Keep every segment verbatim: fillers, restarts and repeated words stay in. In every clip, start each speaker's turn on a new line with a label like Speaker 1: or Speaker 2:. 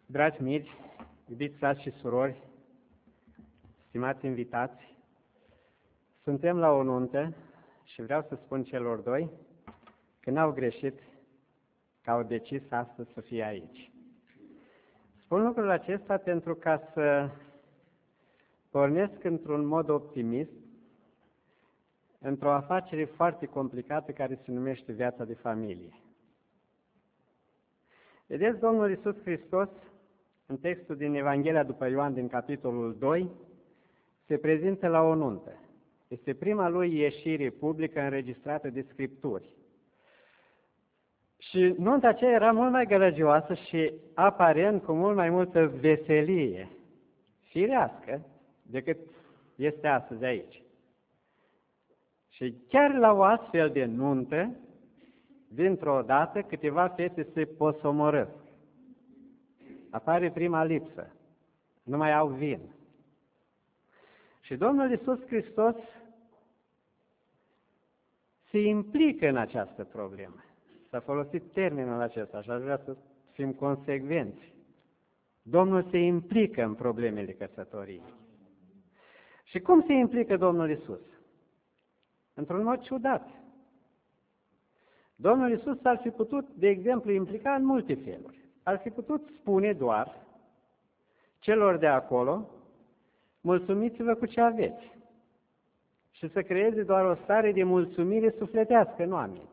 Speaker 1: Dragi mici, iubiți frați și surori, stimați invitați, suntem la o nuntă și vreau să spun celor doi că n-au greșit că au decis astăzi să fie aici. Spun lucrul acesta pentru ca să pornesc într-un mod optimist într-o afacere foarte complicată care se numește viața de familie. Vedeți, Domnul Iisus Hristos, în textul din Evanghelia după Ioan, din capitolul doi, se prezintă la o nuntă. Este prima lui ieșire publică înregistrată de Scripturi. Și nunta aceea era mult mai gălăgioasă și aparent cu mult mai multă veselie firească decât este astăzi aici. Și chiar la o astfel de nuntă, dintr-o dată, câteva fete se posomorăsc. Apare prima lipsă. Nu mai au vin. Și Domnul Iisus Hristos se implică în această problemă. S-a folosit termenul acesta și aș vrea să fim consecvenți. Domnul se implică în problemele căsătoriei. Și cum se implică Domnul Iisus? Într-un mod ciudat. Domnul Iisus ar fi putut, de exemplu, implica în multe feluri. Ar fi putut spune doar celor de acolo, mulțumiți-vă cu ce aveți. Și să creeze doar o stare de mulțumire sufletească în oameni.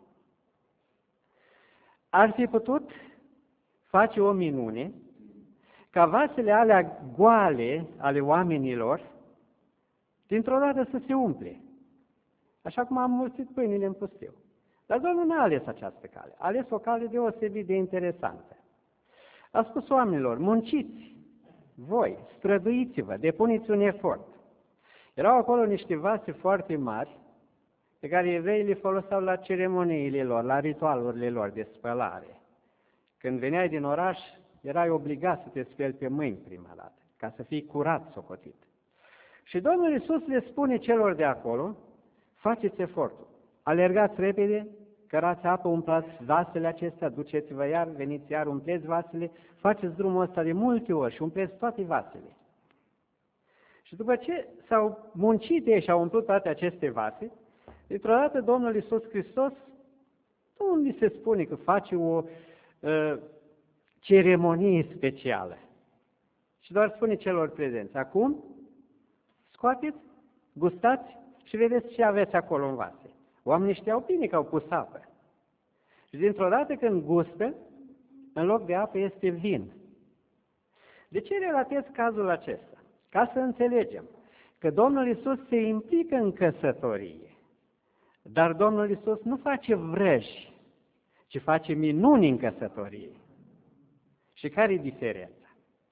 Speaker 1: Ar fi putut face o minune ca vasele alea goale ale oamenilor dintr-o dată să se umple. Așa cum am mulțit pâinile în pustiu. Dar Domnul n-a ales această cale. A ales o cale deosebit de interesantă. A spus oamenilor, munciți, voi, străduiți-vă, depuneți un efort. Erau acolo niște vase foarte mari pe care evreii le foloseau la ceremoniile lor, la ritualurile lor de spălare. Când veneai din oraș, erai obligat să te speli pe mâini prima dată, ca să fii curat socotit. Și Domnul Iisus le spune celor de acolo, faceți efortul, alergați repede, cărați apă, umplați vasele acestea, duceți-vă iar, veniți iar, umpleți vasele, faceți drumul ăsta de multe ori și umpleți toate vasele. Și după ce s-au muncit ei și au umplut toate aceste vase, dintr-o dată Domnul Iisus Hristos nu li se spune că face o uh, ceremonie specială, și doar spune celor prezenți, acum scoateți, gustați și vedeți ce aveți acolo în vase. Oamenii știau bine că au pus apă. Și dintr-o dată când gustă, în loc de apă este vin. De ce relatez cazul acesta? Ca să înțelegem că Domnul Iisus se implică în căsătorie, dar Domnul Iisus nu face vrăji, ci face minuni în căsătorie. Și care e diferența?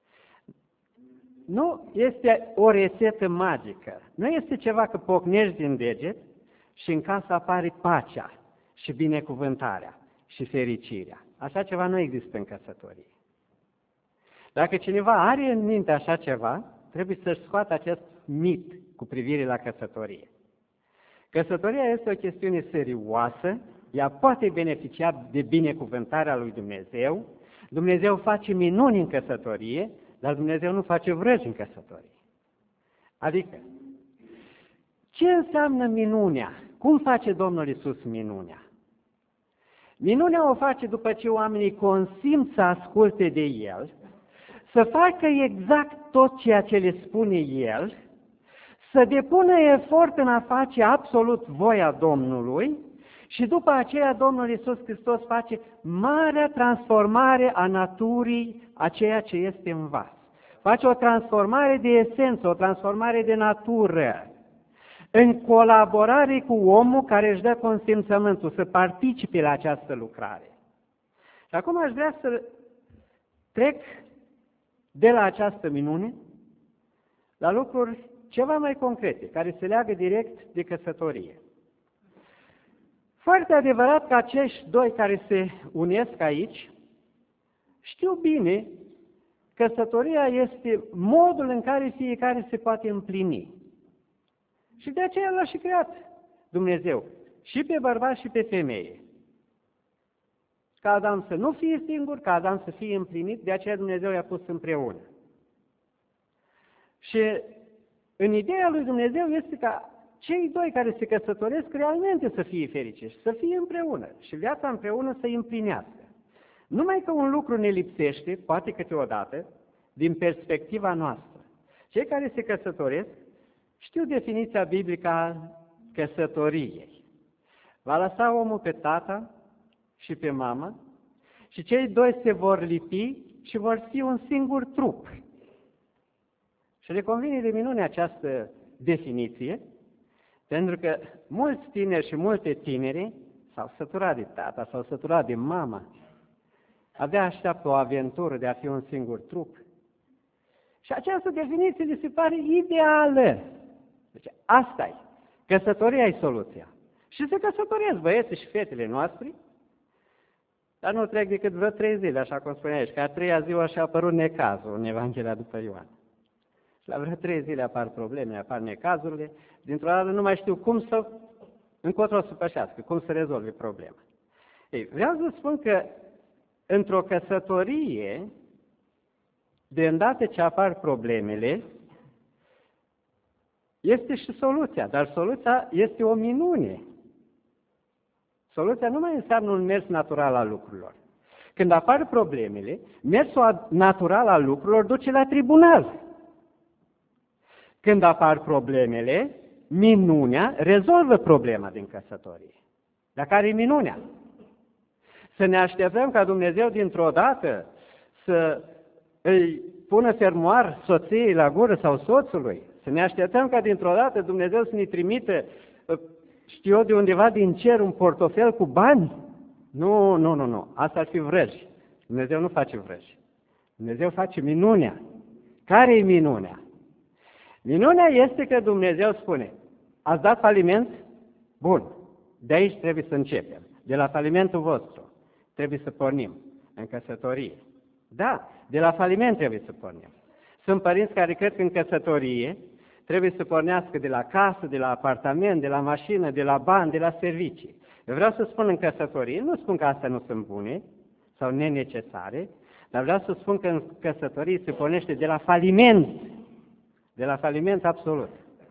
Speaker 1: Nu este o rețetă magică, nu este ceva că pocnești din deget și în casă apare pacea și binecuvântarea și fericirea. Așa ceva nu există în căsătorie. Dacă cineva are în minte așa ceva, trebuie să-și scoată acest mit cu privire la căsătorie. Căsătoria este o chestiune serioasă, ea poate beneficia de binecuvântarea lui Dumnezeu, Dumnezeu face minuni în căsătorie, dar Dumnezeu nu face vrăji în căsătorie. Adică, ce înseamnă minunea? Cum face Domnul Iisus minunea? Minunea o face după ce oamenii consimt să asculte de El, să facă exact tot ceea ce le spune El, să depună efort în a face absolut voia Domnului și după aceea Domnul Iisus Hristos face marea transformare a naturii a ceea ce este în vas. Face o transformare de esență, o transformare de natură, în colaborare cu omul care își dă consimțământul să participe la această lucrare. Și acum aș vrea să trec de la această minune la lucruri ceva mai concrete, care se leagă direct de căsătorie. Foarte adevărat că acești doi care se unesc aici știu bine că căsătoria este modul în care fiecare se poate împlini. Și de aceea l-a și creat Dumnezeu, și pe bărbați și pe femeie. ca Adam să nu fie singur, ca Adam să fie împlinit, de aceea Dumnezeu i-a pus împreună. Și în ideea lui Dumnezeu este ca cei doi care se căsătoresc realmente să fie fericiți, să fie împreună și viața împreună să îi împlinească. Numai că un lucru ne lipsește, poate câteodată, din perspectiva noastră. Cei care se căsătoresc știu definiția biblică a căsătoriei. Va lăsa omul pe tata și pe mamă și cei doi se vor lipi și vor fi un singur trup. Și le convine de minune această definiție, pentru că mulți tineri și multe tineri s-au săturat de tata, s-au săturat de mama, abia așteaptă o aventură de a fi un singur trup. Și această definiție li se pare ideală. Deci asta e. Căsătoria e soluția. Și se căsătoresc băieții și fetele noastre, dar nu trec decât vreo trei zile, așa cum spunea aici, că a treia ziua și-a apărut necazul în Evanghelia după Ioan. Și la vreo trei zile apar probleme, apar necazurile, dintr-o dată nu mai știu cum să, încotro să pășească, cum să rezolve problema. Ei, vreau să spun că într-o căsătorie, de îndată ce apar problemele, este și soluția, dar soluția este o minune. Soluția nu mai înseamnă un mers natural al lucrurilor. Când apar problemele, mersul natural al lucrurilor duce la tribunal. Când apar problemele, minunea rezolvă problema din căsătorie. Dar care e minunea? Să ne așteptăm ca Dumnezeu dintr-o dată să îi pună fermoar soției la gură sau soțului. Să ne așteptăm ca dintr-o dată Dumnezeu să ne trimită, știu eu, de undeva din cer un portofel cu bani. Nu, nu, nu, nu. Asta ar fi vrăji. Dumnezeu nu face vrăji. Dumnezeu face minunea. Care e minunea? Minunea este că Dumnezeu spune, ați dat faliment? Bun. De aici trebuie să începem. De la falimentul vostru trebuie să pornim în căsătorie. Da, de la faliment trebuie să pornim. Sunt părinți care cred că în căsătorie trebuie să pornească de la casă, de la apartament, de la mașină, de la bani, de la servicii. Eu vreau să spun în căsătorie, nu spun că astea nu sunt bune sau nenecesare, dar vreau să spun că în căsătorie se pornește de la faliment, de la faliment absolut.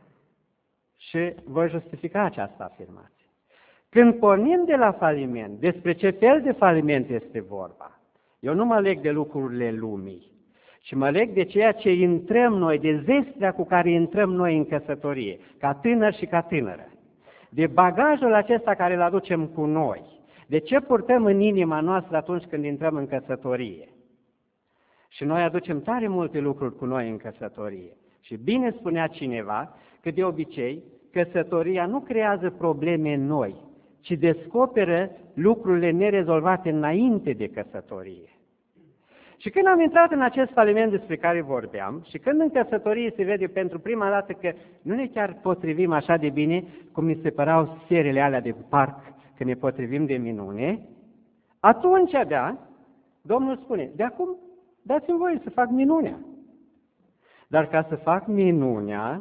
Speaker 1: Și voi justifica această afirmație. Când pornim de la faliment, despre ce fel de faliment este vorba? Eu nu mă leg de lucrurile lumii, ci mă leg de ceea ce intrăm noi, de zestrea cu care intrăm noi în căsătorie, ca tânăr și ca tânără, de bagajul acesta care îl aducem cu noi, de ce purtăm în inima noastră atunci când intrăm în căsătorie. Și noi aducem tare multe lucruri cu noi în căsătorie. Și bine spunea cineva că de obicei căsătoria nu creează probleme noi, ci descoperă lucrurile nerezolvate înainte de căsătorie. Și când am intrat în acest faliment despre care vorbeam și când în căsătorie se vede pentru prima dată că nu ne chiar potrivim așa de bine cum mi se păreau serele alea de parc, că ne potrivim de minune, atunci abia Domnul spune, de acum dați-mi voie să fac minunea. Dar ca să fac minunea,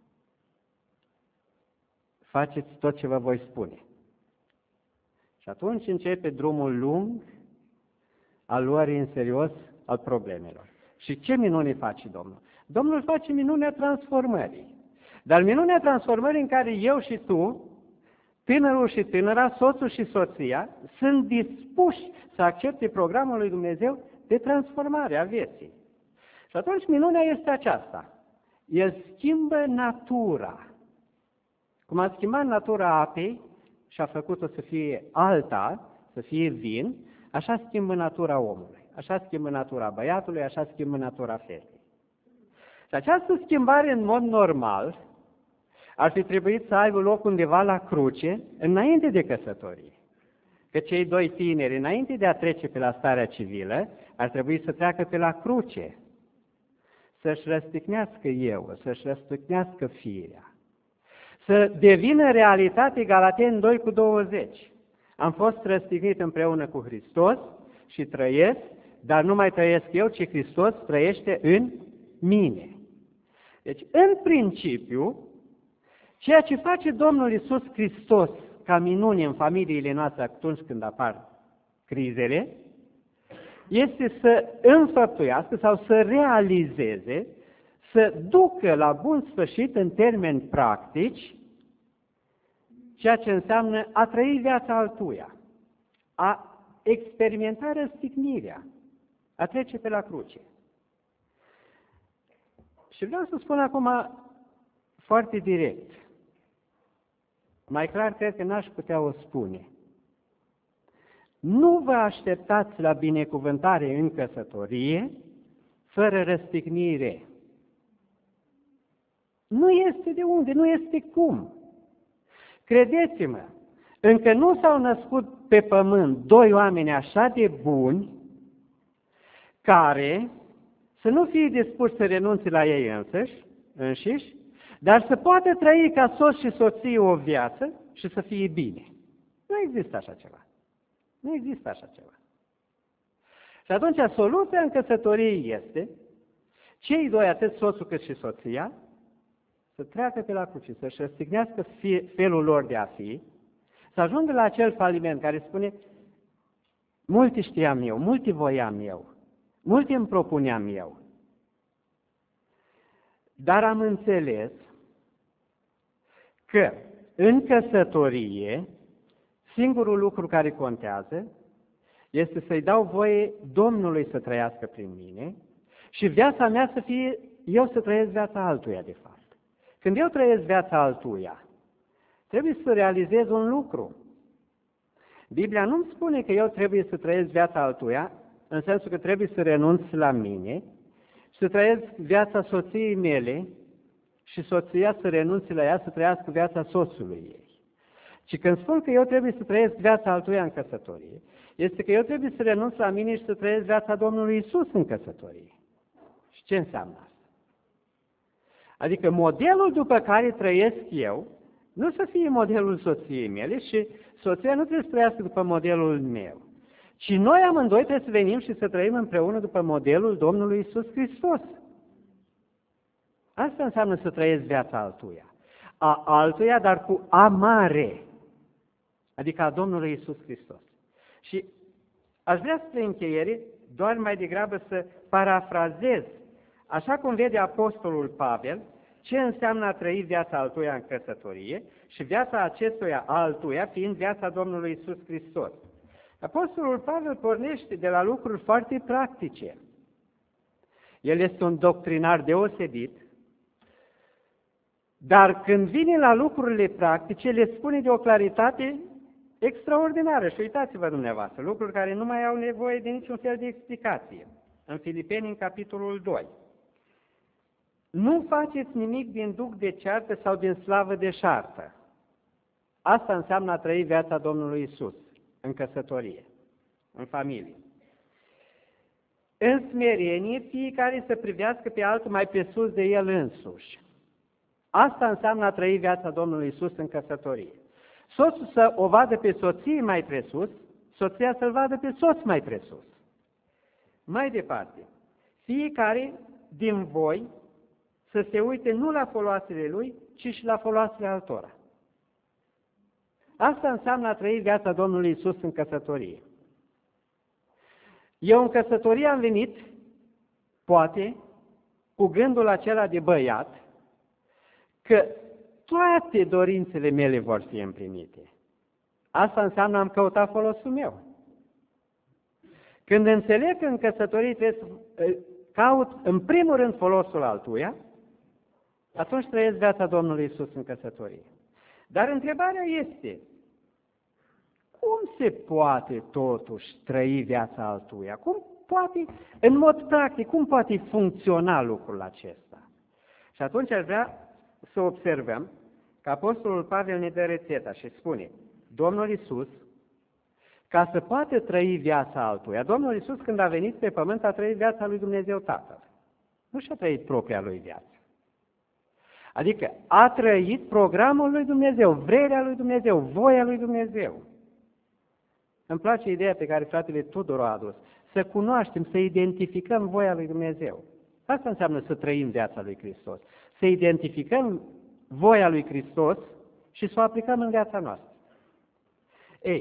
Speaker 1: faceți tot ce vă voi spune. Și atunci începe drumul lung al luării în serios al problemelor. Și ce minune face Domnul? Domnul face minunea transformării. Dar minunea transformării în care eu și tu, tânărul și tânăra, soțul și soția, sunt dispuși să accepte programul lui Dumnezeu de transformare a vieții. Și atunci minunea este aceasta. El schimbă natura. Cum a schimbat natura apei și a făcut-o să fie alta, să fie vin, așa schimbă natura omului, așa schimbă natura băiatului, așa schimbă natura fetei. Și această schimbare în mod normal ar fi trebuit să aibă loc undeva la cruce, înainte de căsătorie. Că cei doi tineri, înainte de a trece pe la starea civilă, ar trebui să treacă pe la cruce, să-și răstignească eu, să-și răstignească firea, să devină realitate Galateni doi cu douăzeci. Am fost răstignit împreună cu Hristos și trăiesc, dar nu mai trăiesc eu, ci Hristos trăiește în mine. Deci, în principiu, ceea ce face Domnul Iisus Hristos ca minune în familiile noastre atunci când apar crizele, este să înfăptuiască sau să realizeze, să ducă la bun sfârșit în termeni practici ceea ce înseamnă a trăi viața altuia, a experimenta răstignirea, a trece pe la cruce. Și vreau să spun acum foarte direct, mai clar cred că n-aș putea o spune. Nu vă așteptați la binecuvântare în căsătorie fără răstignire. Nu este de unde, nu este cum. Credeți-mă, încă nu s-au născut pe pământ doi oameni așa de buni care să nu fie dispuși să renunțe la ei însăși, înșiși, dar să poată trăi ca soț și soție o viață și să fie bine. Nu există așa ceva. Nu există așa ceva. Și atunci soluția în căsătorie este cei doi, atât soțul cât și soția, să treacă pe la cruce, să-și răstignească felul lor de a fi, să ajungă la acel faliment care spune multe știam eu, multe voiam eu, multe îmi propuneam eu. Dar am înțeles că în căsătorie singurul lucru care contează este să-i dau voie Domnului să trăiască prin mine și viața mea să fie, eu să trăiesc viața altuia, de fapt. Când eu trăiesc viața altuia, trebuie să realizez un lucru. Biblia nu-mi spune că eu trebuie să trăiesc viața altuia, în sensul că trebuie să renunț la mine, să trăiesc viața soției mele și soția să renunțe la ea, să trăiască viața soțului ei. Și când spun că eu trebuie să trăiesc viața altuia în căsătorie, este că eu trebuie să renunț la mine și să trăiesc viața Domnului Isus în căsătorie. Și ce înseamnă asta? Adică modelul după care trăiesc eu, nu să fie modelul soției mele și soția nu trebuie să trăiască după modelul meu, ci noi amândoi trebuie să venim și să trăim împreună după modelul Domnului Isus Hristos. Asta înseamnă să trăiesc viața altuia. A altuia, dar cu A mare, adică a Domnului Isus Hristos. Și aș vrea spre încheiere, doar mai degrabă să parafrazez, așa cum vede Apostolul Pavel, ce înseamnă a trăi viața altuia în căsătorie și viața acestuia altuia fiind viața Domnului Isus Hristos. Apostolul Pavel pornește de la lucruri foarte practice. El este un doctrinar deosebit, dar când vine la lucrurile practice, le spune de o claritate extraordinară. Și uitați-vă dumneavoastră, lucruri care nu mai au nevoie de niciun fel de explicație. În Filipeni, în capitolul doi. Nu faceți nimic din duc de ceartă sau din slavă de șartă. Asta înseamnă a trăi viața Domnului Isus în căsătorie, în familie. În smerenie, fiecare să privească pe altul mai presus de el însuși. Asta înseamnă a trăi viața Domnului Isus în căsătorie. Soțul să o vadă pe soție mai presus, soția să-l vadă pe soț mai presus. Mai departe, fiecare din voi să se uite nu la foloasele lui, ci și la foloasele altora. Asta înseamnă a trăi viața Domnului Isus în căsătorie. Eu în căsătorie am venit, poate, cu gândul acela de băiat, că toate dorințele mele vor fi împlinite. Asta înseamnă am căutat folosul meu. Când înțeleg că în căsătorie trebuie să caut în primul rând folosul altuia, atunci trăiesc viața Domnului Isus în căsătorie. Dar întrebarea este, cum se poate totuși trăi viața altuia? Cum poate, în mod practic, cum poate funcționa lucrul acesta? Și atunci aș vrea să observăm că Apostolul Pavel ne dă rețeta și spune, Domnul Isus, ca să poată trăi viața altuia, Domnul Isus când a venit pe pământ a trăit viața lui Dumnezeu Tatăl. Nu și-a trăit propria lui viață. Adică a trăit programul lui Dumnezeu, vrerea lui Dumnezeu, voia lui Dumnezeu. Îmi place ideea pe care fratele Tudor a adus, să cunoaștem, să identificăm voia lui Dumnezeu. Asta înseamnă să trăim viața lui Hristos, să identificăm voia lui Hristos și să o aplicăm în viața noastră. Ei,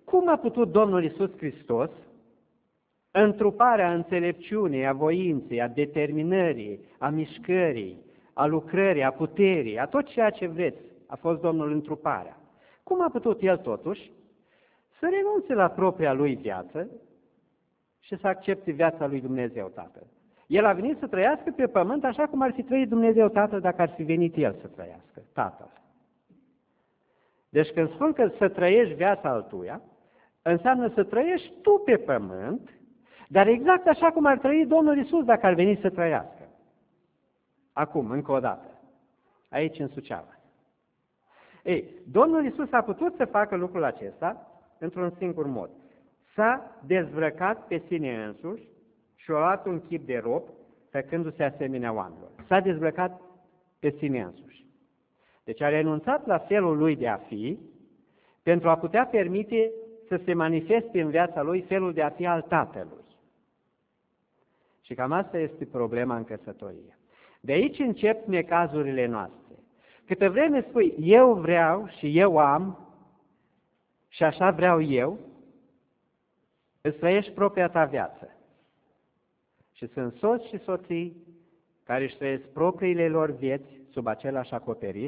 Speaker 1: cum a putut Domnul Iisus Hristos, întruparea înțelepciunii, a voinței, a determinării, a mișcării, a lucrării, a puterii, a tot ceea ce vreți, a fost Domnul întruparea. Cum a putut El totuși să renunțe la propria Lui viață și să accepte viața Lui Dumnezeu Tatăl? El a venit să trăiască pe pământ așa cum ar fi trăit Dumnezeu Tatăl dacă ar fi venit El să trăiască, Tatăl. Deci când spun că să trăiești viața altuia, înseamnă să trăiești tu pe pământ, dar exact așa cum ar trăi Domnul Iisus dacă ar veni să trăiască. Acum, încă o dată, aici în Suceava. Ei, Domnul Iisus a putut să facă lucrul acesta într-un singur mod. S-a dezbrăcat pe sine însuși și a luat un chip de rob, făcându-se asemenea oamenilor. S-a dezbrăcat pe sine însuși. Deci a renunțat la felul lui de a fi pentru a putea permite să se manifeste în viața lui felul de a fi al Tatălui. Și cam asta este problema în căsătorie. De aici încep necazurile noastre. Câtă vreme spui, eu vreau și eu am și așa vreau eu, îți trăiești propria ta viață. Și sunt soți și soții care își trăiesc propriile lor vieți sub același acoperiș,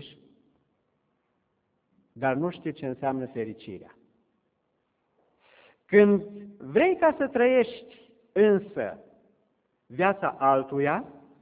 Speaker 1: dar nu știu ce înseamnă fericirea. Când vrei ca să trăiești însă viața altuia,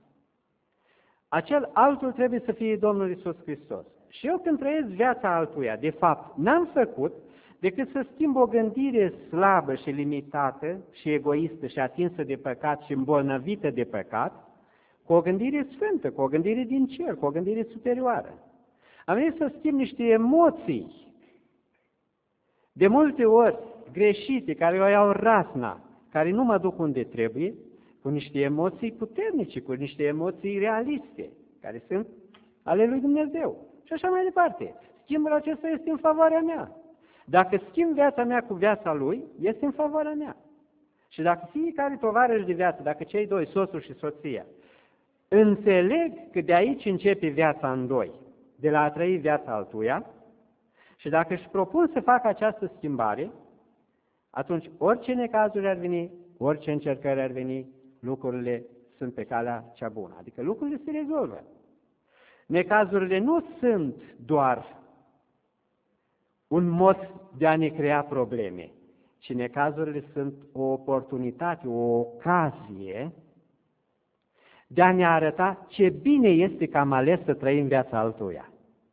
Speaker 1: acel altul trebuie să fie Domnul Iisus Hristos. Și eu când trăiesc viața altuia, de fapt, n-am făcut decât să schimb o gândire slabă și limitată și egoistă și atinsă de păcat și îmbolnăvită de păcat, cu o gândire sfântă, cu o gândire din cer, cu o gândire superioară. Am venit să schimb niște emoții, de multe ori greșite, care o iau rasna, care nu mă duc unde trebuie, cu niște emoții puternice, cu niște emoții realiste, care sunt ale lui Dumnezeu. Și așa mai departe. Schimbul acesta este în favoarea mea. Dacă schimb viața mea cu viața lui, este în favoarea mea. Și dacă fiecare tovarăș de viață, dacă cei doi, soțul și soția, înțeleg că de aici începe viața în doi, de la a trăi viața altuia, și dacă își propun să facă această schimbare, atunci orice necazuri ar veni, orice încercări ar veni, lucrurile sunt pe calea cea bună. Adică lucrurile se rezolvă. Necazurile nu sunt doar un mod de a ne crea probleme, ci necazurile sunt o oportunitate, o ocazie de a ne arăta ce bine este că am ales să trăim viața altuia.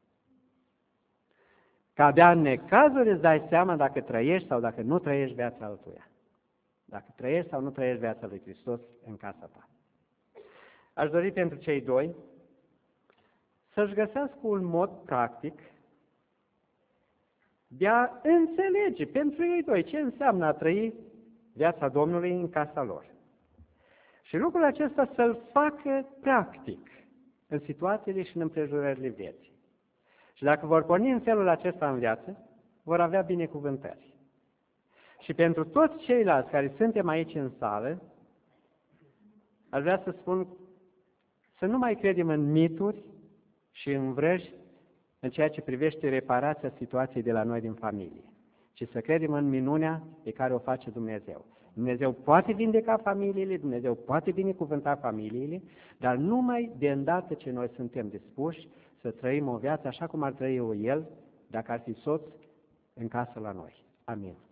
Speaker 1: Că abia în necazuri îți dai seama dacă trăiești sau dacă nu trăiești viața altuia. Dacă trăiești sau nu trăiești viața lui Hristos în casa ta. Aș dori pentru cei doi să-și găsească un mod practic de a înțelege pentru ei doi ce înseamnă a trăi viața Domnului în casa lor. Și lucrul acesta să-l facă practic în situațiile și în împrejurările vieții. Și dacă vor porni în felul acesta în viață, vor avea binecuvântări. Și pentru toți ceilalți care suntem aici în sală, aș vrea să spun să nu mai credem în mituri și în vrăji în ceea ce privește reparația situației de la noi din familie, ci să credem în minunea pe care o face Dumnezeu. Dumnezeu poate vindeca familiile, Dumnezeu poate binecuvânta familiile, dar numai de îndată ce noi suntem dispuși să trăim o viață așa cum ar trăi-o El, dacă ar fi soț în casă la noi. Amin.